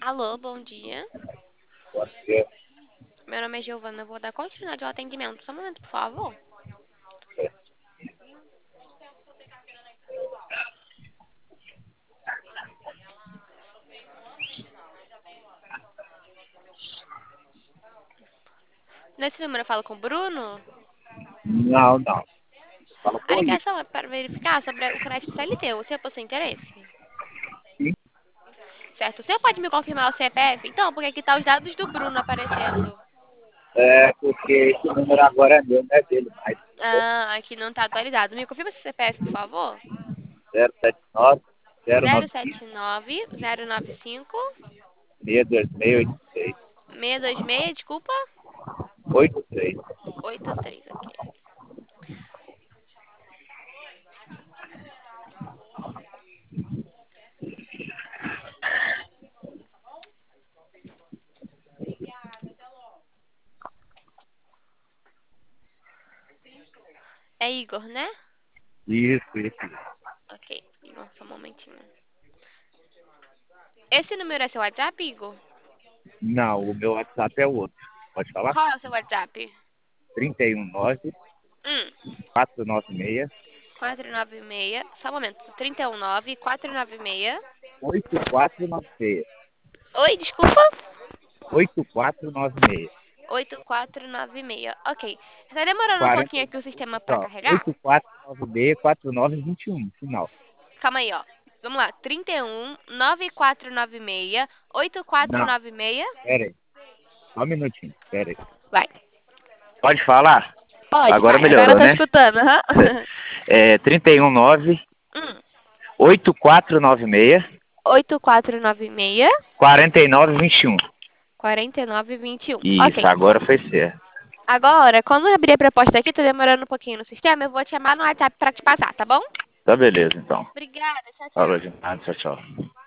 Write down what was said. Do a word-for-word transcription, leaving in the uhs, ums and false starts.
Alô, bom dia. Você, Meu nome é Giovana, eu vou dar continuidade ao atendimento. Só um momento, por favor. Nesse número eu falo com o Bruno. não, não. Fala A com isso. ligação é para verificar sobre o crédito C L T. O senhor possui interesse? Sim. Certo. O senhor pode me confirmar o C P F? Então, porque aqui tá os dados do Bruno aparecendo. É porque esse número agora é meu, não é dele mais. Ah, aqui não tá atualizado. Me confirma esse C P F, por favor. zero sete nove, zero Zero nove sete cinco, nove zero nove cinco seis dois seis oito três. seis dois seis, desculpa. oito três. Oito três, ok. É Igor, né? Isso, isso. Ok, Igor, só um momentinho. Esse número é seu WhatsApp, Igor? Não, o meu WhatsApp é o outro. Pode falar? Qual é o seu WhatsApp? trinta e um nove, Hum, quatro nove seis, quatro nove seis, só um momento. trinta e um nove, quatro nove seis. oito quatro nove seis. Oi, desculpa. oito quatro nove seis. oito quatro nove seis. Ok. Está demorando um quarenta, pouquinho aqui o sistema para ó, carregar? oito quatro nove seis, quatro nove dois um, final. Calma aí, ó. Vamos lá. trinta e um, nove quatro nove seis, oito quatro Não, nove seis. pera aí. Só um minutinho, pera aí. Vai. Pode falar? Pode, Agora vai. Agora eu melhorou, tô né? escutando, aham. É trinta e um nove, Hum, oito quatro nove seis, oito quatro nove seis, quarenta e nove vinte e um. quatro nove dois um. Isso, Ok. agora foi certo. Agora, quando eu abrir a proposta aqui, tá demorando um pouquinho no sistema, eu vou te chamar no WhatsApp pra te passar, tá bom? Tá beleza, então. Obrigada, tchau, Falou de tchau. nada, tchau, tchau.